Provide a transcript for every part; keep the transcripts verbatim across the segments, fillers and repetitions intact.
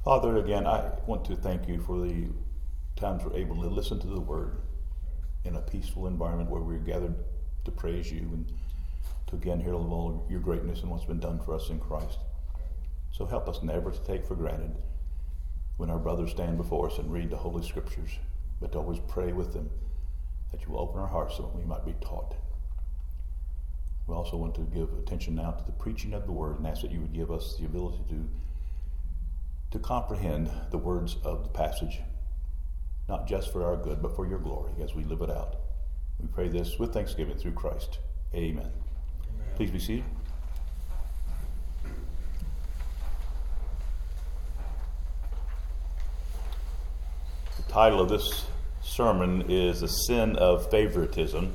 Father, again, I want to thank you for the times we're able to listen to the Word in a peaceful environment where we're gathered to praise you and to again hear all of your greatness and what's been done for us in Christ. So help us never to take for granted when our brothers stand before us and read the Holy Scriptures, but to always pray with them that you will open our hearts so that we might be taught. We also want to give attention now to the preaching of the Word and ask that you would give us the ability to, to comprehend the words of the passage, not just for our good, but for your glory as we live it out. We pray this with thanksgiving through Christ. Amen. Amen. Please be seated. The title of this sermon is The Sin of Favoritism,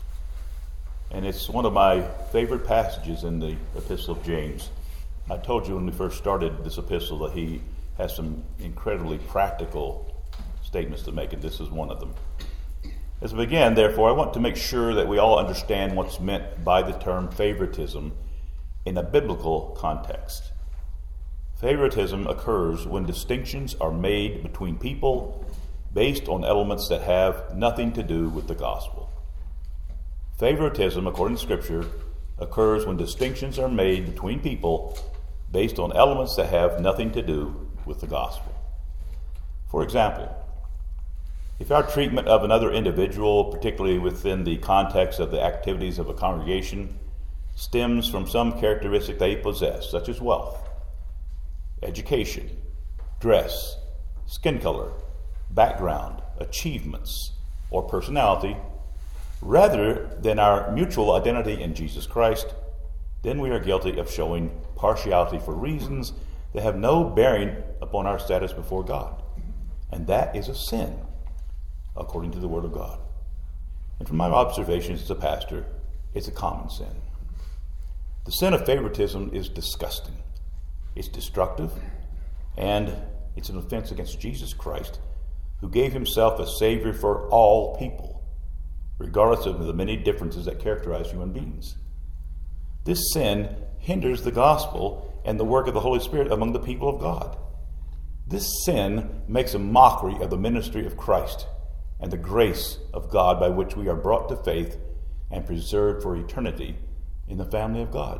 and it's one of my favorite passages in the Epistle of James. I told you when we first started this epistle that he has some incredibly practical statements to make, and this is one of them. As we begin, therefore, I want to make sure that we all understand what's meant by the term favoritism in a biblical context. Favoritism occurs when distinctions are made between people based on elements that have nothing to do with the gospel. Favoritism, according to Scripture, occurs when distinctions are made between people based on elements that have nothing to do with the gospel. For example, if our treatment of another individual, particularly within the context of the activities of a congregation, stems from some characteristic they possess, such as wealth, education, dress, skin color, background, achievements, or personality, rather than our mutual identity in Jesus Christ, then we are guilty of showing partiality for reasons that have no bearing upon our status before God. And that is a sin, according to the Word of God. And from my observations as a pastor, it's a common sin. The sin of favoritism is disgusting. It's destructive, and it's an offense against Jesus Christ, who gave himself as Savior for all people, regardless of the many differences that characterize human beings. This sin hinders the gospel and the work of the Holy Spirit among the people of God. This sin makes a mockery of the ministry of Christ and the grace of God by which we are brought to faith and preserved for eternity in the family of God.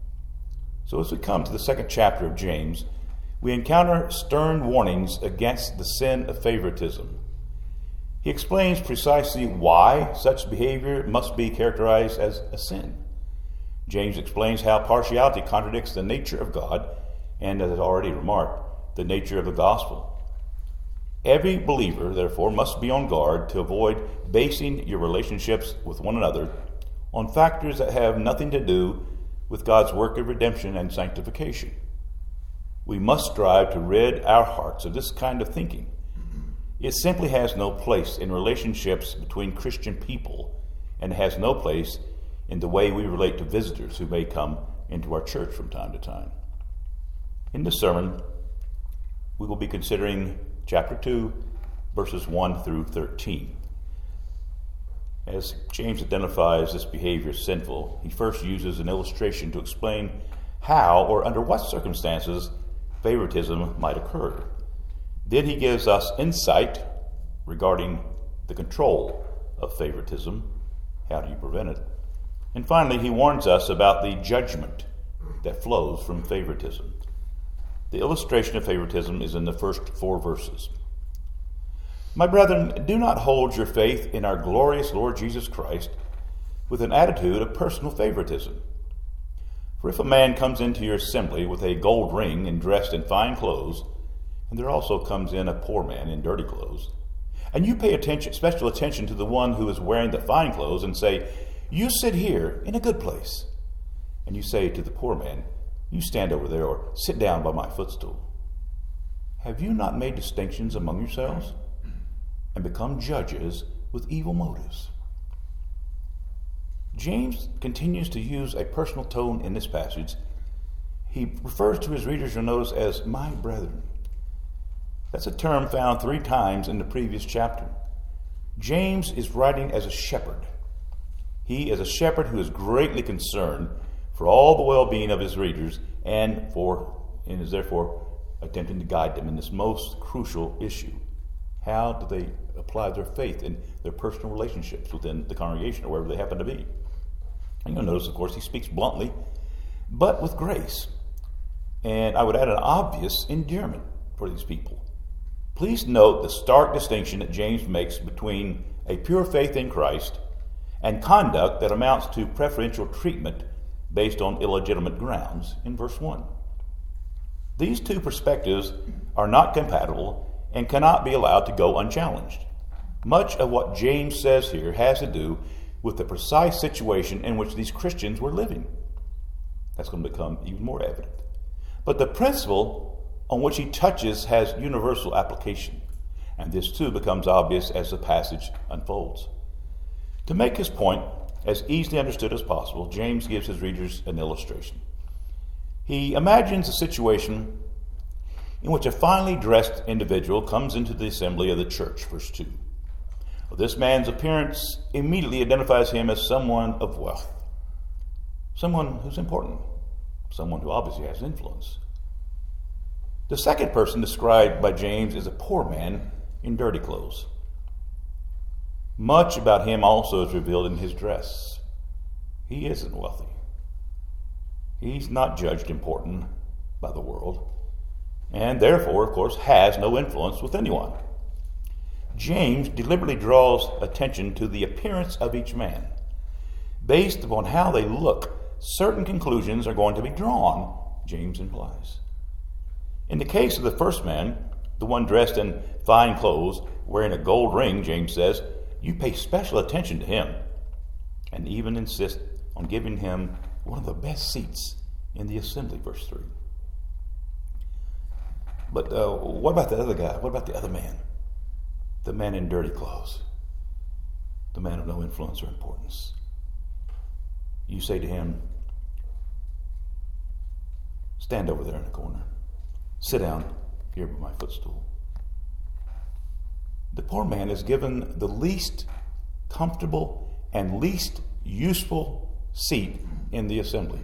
So as we come to the second chapter of James, we encounter stern warnings against the sin of favoritism. He explains precisely why such behavior must be characterized as a sin. James explains how partiality contradicts the nature of God and, as I've already remarked, the nature of the gospel. Every believer, therefore, must be on guard to avoid basing your relationships with one another on factors that have nothing to do with God's work of redemption and sanctification. We must strive to rid our hearts of this kind of thinking. It simply has no place in relationships between Christian people and has no place in the way we relate to visitors who may come into our church from time to time. In this sermon, we will be considering chapter two, verses one through thirteen. As James identifies this behavior as sinful, he first uses an illustration to explain how or under what circumstances favoritism might occur. Then he gives us insight regarding the control of favoritism. How do you prevent it? And finally, he warns us about the judgment that flows from favoritism. The illustration of favoritism is in the first four verses. My brethren, do not hold your faith in our glorious Lord Jesus Christ with an attitude of personal favoritism. For if a man comes into your assembly with a gold ring and dressed in fine clothes, and there also comes in a poor man in dirty clothes, and you pay attention, special attention to the one who is wearing the fine clothes and say, you sit here in a good place, and you say to the poor man, you stand over there or sit down by my footstool, have you not made distinctions among yourselves and become judges with evil motives? James continues to use a personal tone in this passage. He refers to his readers, you'll notice, as my brethren. That's a term found three times in the previous chapter. James is writing as a shepherd. He is a shepherd who is greatly concerned for all the well-being of his readers and for and is therefore attempting to guide them in this most crucial issue. How do they apply their faith in their personal relationships within the congregation or wherever they happen to be? And you'll notice, of course, he speaks bluntly, but with grace. And I would add an obvious endearment for these people. Please note the stark distinction that James makes between a pure faith in Christ and conduct that amounts to preferential treatment based on illegitimate grounds in verse one. These two perspectives are not compatible and cannot be allowed to go unchallenged. Much of what James says here has to do with the precise situation in which these Christians were living. That's going to become even more evident. But the principle on which he touches has universal application, and this too becomes obvious as the passage unfolds. To make his point as easily understood as possible, James gives his readers an illustration. He imagines a situation in which a finely dressed individual comes into the assembly of the church, verse two. Well, this man's appearance immediately identifies him as someone of wealth, someone who's important, someone who obviously has influence. The second person described by James is a poor man in dirty clothes. Much about him also is revealed in his dress. He isn't wealthy. He's not judged important by the world, and therefore, of course, has no influence with anyone. James deliberately draws attention to the appearance of each man. Based upon how they look, certain conclusions are going to be drawn, James implies. In the case of the first man, the one dressed in fine clothes, wearing a gold ring, James says, you pay special attention to him and even insist on giving him one of the best seats in the assembly, verse three. But uh, what about the other guy? What about the other man? The man in dirty clothes. The man of no influence or importance. You say to him, stand over there in the corner. Sit down here by my footstool. The poor man is given the least comfortable and least useful seat in the assembly.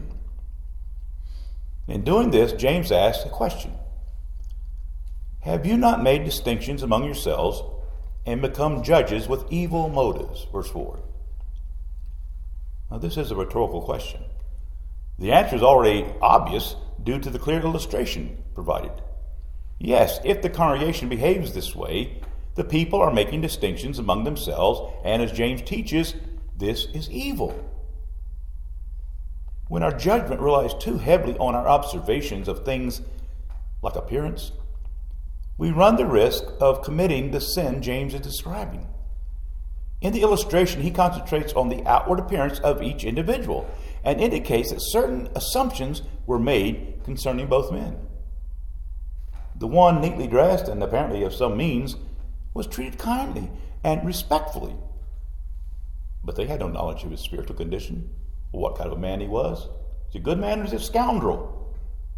In doing this, James asks a question. Have you not made distinctions among yourselves and become judges with evil motives? Verse four. Now, this is a rhetorical question. The answer is already obvious due to the clear illustration provided. Yes, if the congregation behaves this way, the people are making distinctions among themselves, and as James teaches, this is evil. When our judgment relies too heavily on our observations of things like appearance, we run the risk of committing the sin James is describing. In the illustration, he concentrates on the outward appearance of each individual and indicates that certain assumptions were made concerning both men. The one neatly dressed and apparently of some means was treated kindly and respectfully. But they had no knowledge of his spiritual condition, or what kind of a man he was. Is he a good man or is he a scoundrel?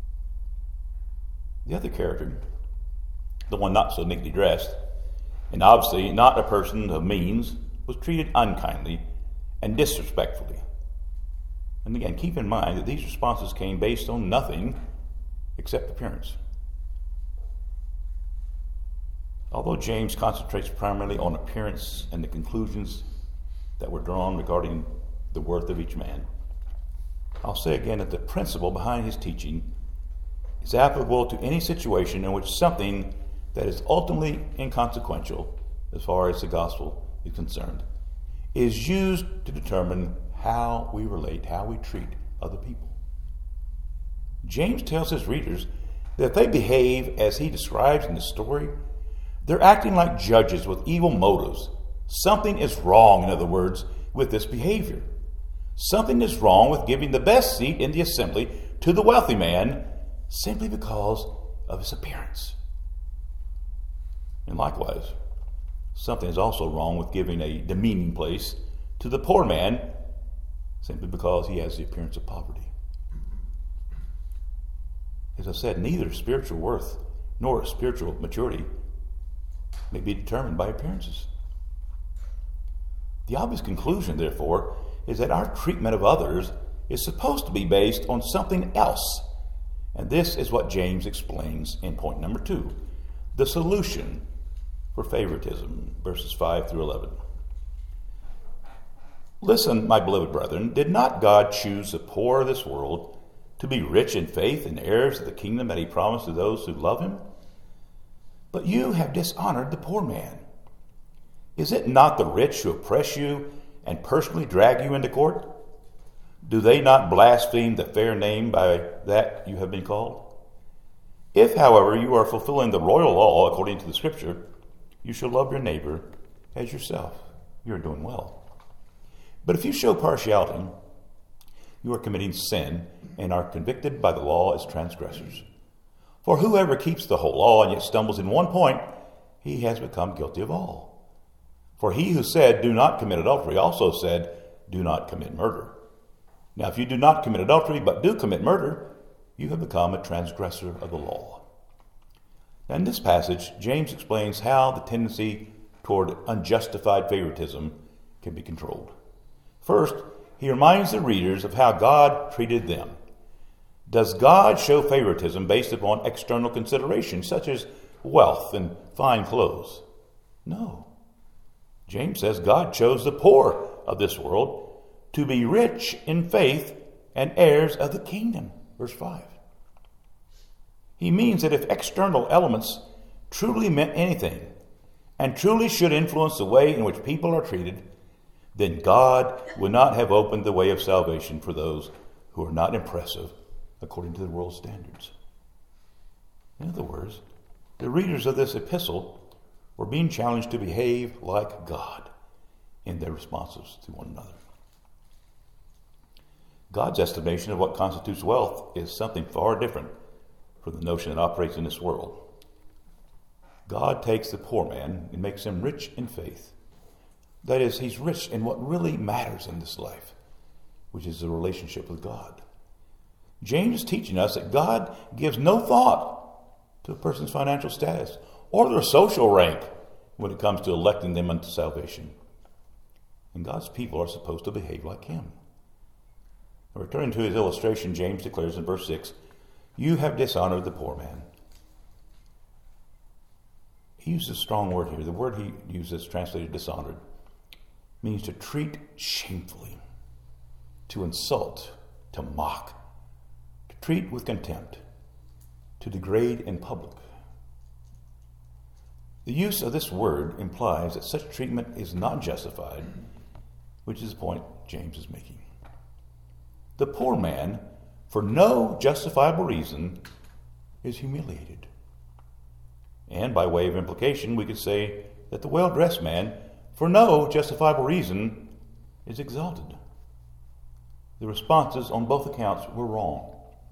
The other character, the one not so neatly dressed, and obviously not a person of means, was treated unkindly and disrespectfully. And again, keep in mind that these responses came based on nothing except appearance. Although James concentrates primarily on appearance and the conclusions that were drawn regarding the worth of each man, I'll say again that the principle behind his teaching is applicable to any situation in which something that is ultimately inconsequential, as far as the gospel is concerned, is used to determine how we relate, how we treat other people. James tells his readers that if they behave as he describes in the story, they're acting like judges with evil motives. Something is wrong, in other words, with this behavior. Something is wrong with giving the best seat in the assembly to the wealthy man simply because of his appearance. And likewise, something is also wrong with giving a demeaning place to the poor man simply because he has the appearance of poverty. As I said, neither spiritual worth nor spiritual maturity may be determined by appearances. The obvious conclusion, therefore, is that our treatment of others is supposed to be based on something else, And this is what James explains in point number two, the solution for favoritism, verses five through eleven. Listen, my beloved brethren, did not God choose the poor of this world to be rich in faith and heirs of the kingdom that he promised to those who love him? But you have dishonored the poor man. Is it not the rich who oppress you and personally drag you into court? Do they not blaspheme the fair name by that you have been called? If, however, you are fulfilling the royal law according to the Scripture, you shall love your neighbor as yourself. You are doing well. But if you show partiality, you are committing sin and are convicted by the law as transgressors. For whoever keeps the whole law and yet stumbles in one point, he has become guilty of all. For he who said, do not commit adultery, also said, do not commit murder. Now, if you do not commit adultery, but do commit murder, you have become a transgressor of the law. Now, in this passage, James explains how the tendency toward unjustified favoritism can be controlled. First, he reminds the readers of how God treated them. Does God show favoritism based upon external considerations, such as wealth and fine clothes? No. James says God chose the poor of this world to be rich in faith and heirs of the kingdom. Verse five. He means that if external elements truly meant anything and truly should influence the way in which people are treated, then God would not have opened the way of salvation for those who are not impressive according to the world's standards. In other words, the readers of this epistle were being challenged to behave like God in their responses to one another. God's estimation of what constitutes wealth is something far different from the notion that operates in this world. God takes the poor man and makes him rich in faith. That is, he's rich in what really matters in this life, which is the relationship with God. James is teaching us that God gives no thought to a person's financial status or their social rank when it comes to electing them unto salvation. And God's people are supposed to behave like him. Now, returning to his illustration, James declares in verse six, you have dishonored the poor man. He uses a strong word here. The word he uses, translated dishonored, means to treat shamefully, to insult, to mock, to treat with contempt, to degrade in public. The use of this word implies that such treatment is not justified, which is the point James is making. The poor man, for no justifiable reason, is humiliated. And by way of implication, we could say that the well-dressed man, for no justifiable reason, is exalted. The responses on both accounts were wrong.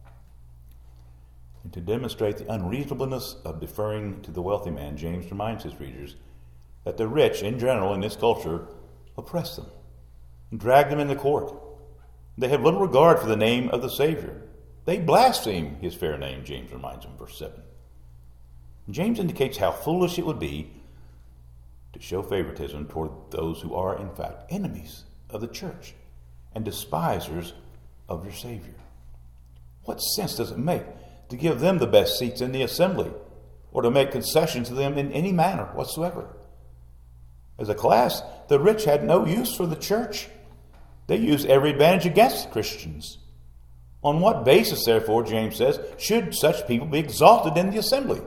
And to demonstrate the unreasonableness of deferring to the wealthy man, James reminds his readers that the rich, in general, in this culture, oppress them and drag them into court. They have little regard for the name of the Savior. They blaspheme his fair name, James reminds them, verse seven. James indicates how foolish it would be to show favoritism toward those who are, in fact, enemies of the church and despisers of your Savior. What sense does it make to give them the best seats in the assembly or to make concessions to them in any manner whatsoever? As a class, the rich had no use for the church. They used every advantage against Christians. On what basis, therefore, James says, should such people be exalted in the assembly?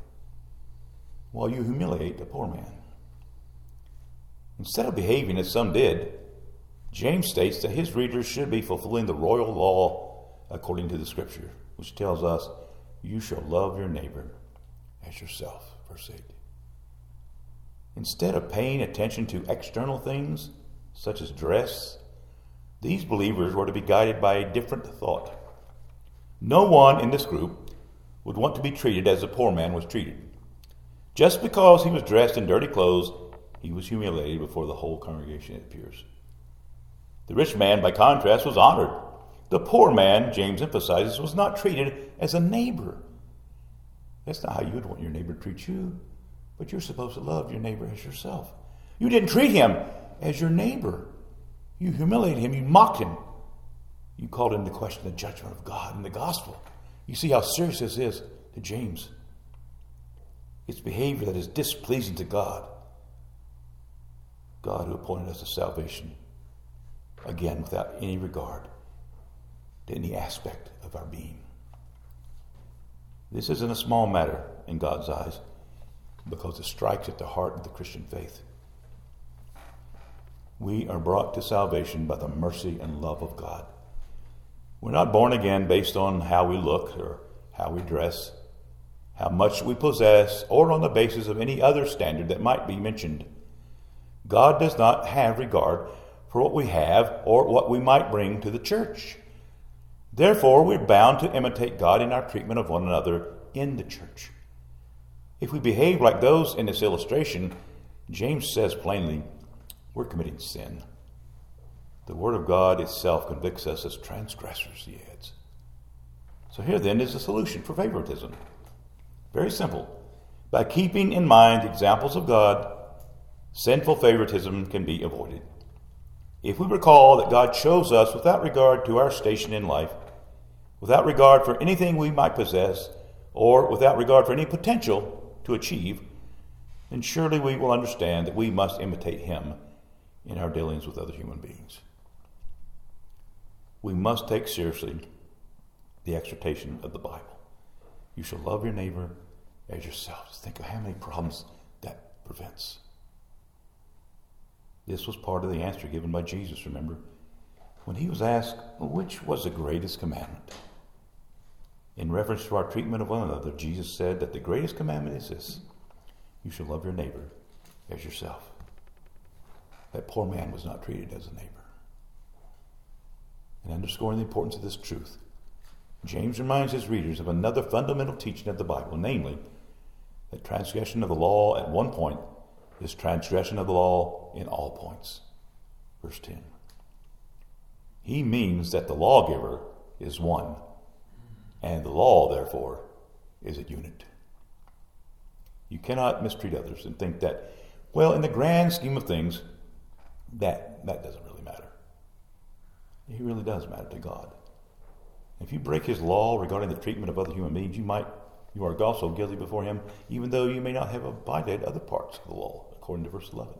While you humiliate the poor man. Instead of behaving as some did, James states that his readers should be fulfilling the royal law according to the Scripture, which tells us, you shall love your neighbor as yourself, verse eight. Instead of paying attention to external things, such as dress, these believers were to be guided by a different thought. No one in this group would want to be treated as the poor man was treated. Just because he was dressed in dirty clothes, he was humiliated before the whole congregation, it appears. The rich man, by contrast, was honored. The poor man, James emphasizes, was not treated as a neighbor. That's not how you would want your neighbor to treat you. But you're supposed to love your neighbor as yourself. You didn't treat him as your neighbor. You humiliated him. You mocked him. You called into question the judgment of God and the gospel You see how serious this is to James. It's behavior that is displeasing to God. God who appointed us to salvation, again, without any regard to any aspect of our being. This isn't a small matter in God's eyes because it strikes at the heart of the Christian faith. We are brought to salvation by the mercy and love of God. We're not born again based on how we look or how we dress, how much we possess, or on the basis of any other standard that might be mentioned. God does not have regard for what we have or what we might bring to the church. Therefore, we're bound to imitate God in our treatment of one another in the church. If we behave like those in this illustration, James says plainly, we're committing sin. The Word of God itself convicts us as transgressors, he adds. So here then is the solution for favoritism. Very simple. By keeping in mind examples of God, sinful favoritism can be avoided. If we recall that God chose us without regard to our station in life, without regard for anything we might possess, or without regard for any potential to achieve, then surely we will understand that we must imitate him in our dealings with other human beings. We must take seriously the exhortation of the Bible. You shall love your neighbor as yourselves. Think of how many problems that prevents. This was part of the answer given by Jesus, remember? When he was asked, well, which was the greatest commandment? In reference to our treatment of one another, Jesus said that the greatest commandment is this: you shall love your neighbor as yourself. That poor man was not treated as a neighbor. And underscoring the importance of this truth, James reminds his readers of another fundamental teaching of the Bible, namely, that transgression of the law at one point is transgression of the law in all points. Verse ten. He means that the lawgiver is one, and the law, therefore, is a unit. You cannot mistreat others and think that, well, in the grand scheme of things, that, that doesn't really matter. It really does matter to God. If you break his law regarding the treatment of other human beings, you might, you are also guilty before him, even though you may not have abided other parts of the law, according to verse eleven.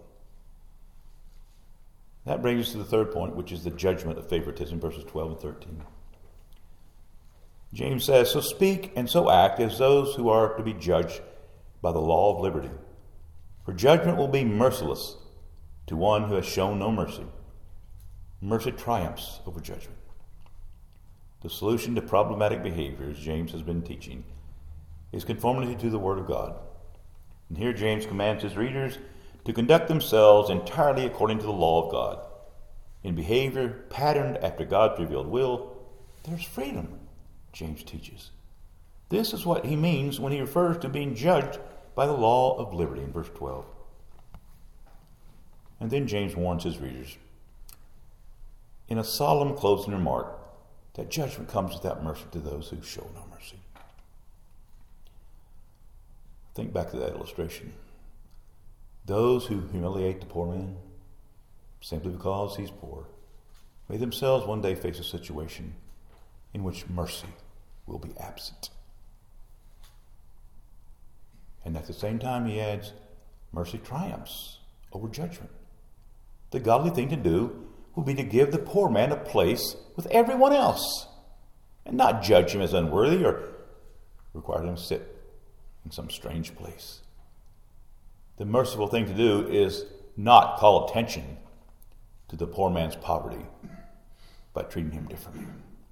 That brings us to the third point, which is the judgment of favoritism, verses twelve and thirteen. James says, so speak and so act as those who are to be judged by the law of liberty. For judgment will be merciless to one who has shown no mercy. Mercy triumphs over judgment. The solution to problematic behavior, as James has been teaching, is conformity to the Word of God. And here James commands his readers to conduct themselves entirely according to the law of God. In behavior patterned after God's revealed will, there's freedom, James teaches. This is what he means when he refers to being judged by the law of liberty in verse twelve. And then James warns his readers in a solemn closing remark that judgment comes without mercy to those who show no mercy. Think back to that illustration. Those who humiliate the poor man simply because he's poor may themselves one day face a situation in which mercy will be absent. And at the same time, he adds, mercy triumphs over judgment. The godly thing to do will be to give the poor man a place with everyone else and not judge him as unworthy or require him to sit in some strange place. The merciful thing to do is not call attention to the poor man's poverty by treating him differently.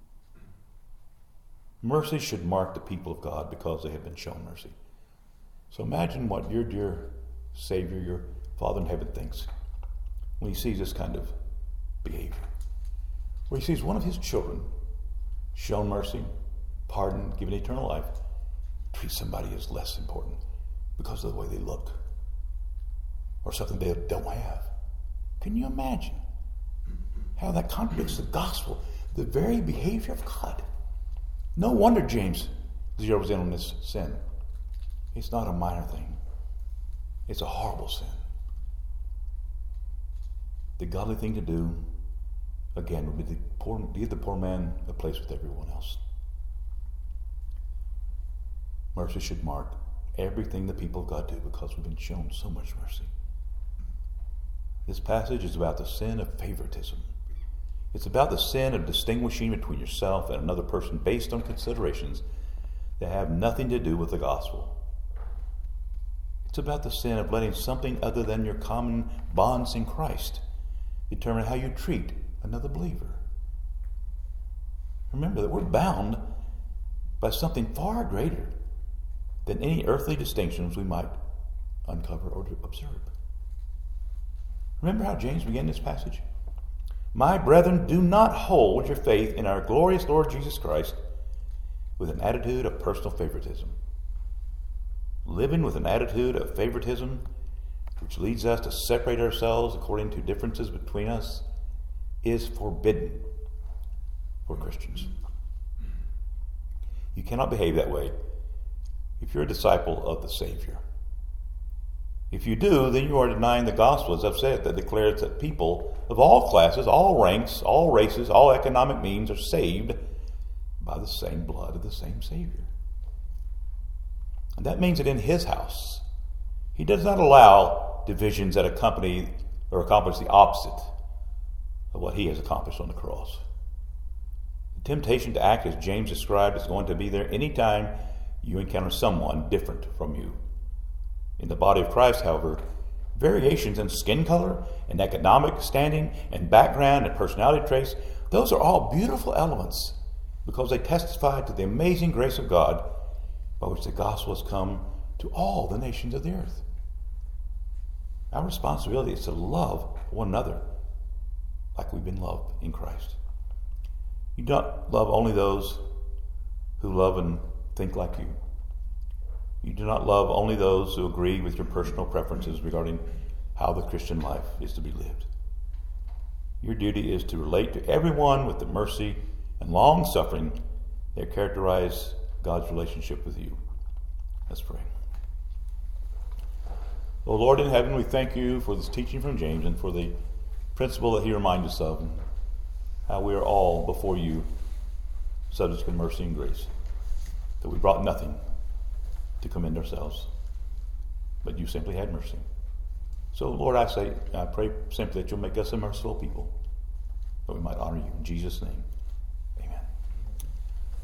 Mercy should mark the people of God because they have been shown mercy. So imagine what your dear Savior, your Father in heaven, thinks when he sees this kind of behavior. Where he sees one of his children shown mercy, pardoned, given eternal life, treat somebody as less important because of the way they look or something they don't have. Can you imagine how that contradicts the gospel, the very behavior of God? No wonder James zeroes in on this sin. It's not a minor thing. It's a horrible sin. The godly thing to do, again, would be to poor, give the poor man a place with everyone else. Mercy should mark everything the people of God do because we've been shown so much mercy. This passage is about the sin of favoritism. It's about the sin of distinguishing between yourself and another person based on considerations that have nothing to do with the gospel. It's about the sin of letting something other than your common bonds in Christ determine how you treat another believer. Remember that we're bound by something far greater than any earthly distinctions we might uncover or observe. Remember how James began this passage? My brethren, do not hold your faith in our glorious Lord Jesus Christ with an attitude of personal favoritism. Living with an attitude of favoritism, which leads us to separate ourselves according to differences between us, is forbidden for Christians. You cannot behave that way if you're a disciple of the Savior. If you do, then you are denying the gospel, as I've said, that declares that people of all classes, all ranks, all races, all economic means are saved by the same blood of the same Savior. And that means that in his house, he does not allow divisions that accompany or accomplish the opposite of what he has accomplished on the cross. The temptation to act as James described is going to be there anytime you encounter someone different from you. In the body of Christ, however, variations in skin color and economic standing and background and personality traits, those are all beautiful elements because they testify to the amazing grace of God by which the gospel has come to all the nations of the earth. Our responsibility is to love one another like we've been loved in Christ. You don't love only those who love and think like you. You do not love only those who agree with your personal preferences regarding how the Christian life is to be lived. Your duty is to relate to everyone with the mercy and long-suffering that characterize God's relationship with you. Let's pray. O Lord in heaven, we thank you for this teaching from James and for the principle that he reminds us of, and how we are all before you subject to mercy and grace, that we brought nothing to commend ourselves, but you simply had mercy. So, Lord, I say, I pray simply that you'll make us a merciful people, that we might honor you. In Jesus' name.